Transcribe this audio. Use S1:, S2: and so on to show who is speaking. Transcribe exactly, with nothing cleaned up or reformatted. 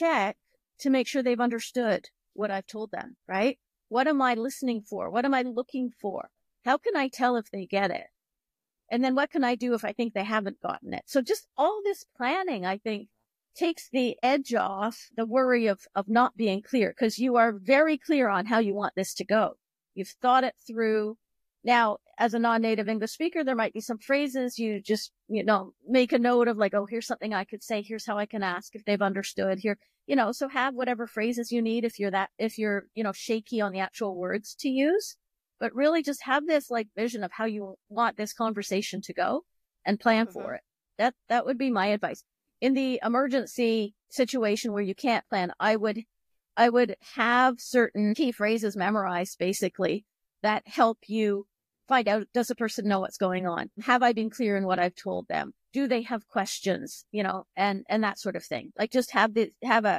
S1: check to make sure they've understood what I've told them, right? What am I listening for? What am I looking for? How can I tell if they get it? And then what can I do if I think they haven't gotten it? So just all this planning, I think, takes the edge off the worry of, of not being clear, because you are very clear on how you want this to go. You've thought it through. Now, as a non-native English speaker, there might be some phrases you just, you know, make a note of, like, oh, here's something I could say. Here's how I can ask if they've understood here, you know, so have whatever phrases you need if you're that, if you're, you know, shaky on the actual words to use, but really just have this like vision of how you want this conversation to go and plan mm-hmm. for it. That, that would be my advice. In the emergency situation where you can't plan, I would, I would have certain key phrases memorized basically that help you find out, does the person know what's going on? Have I been clear in what I've told them? Do they have questions? You know, and, and that sort of thing. Like just have the, have a,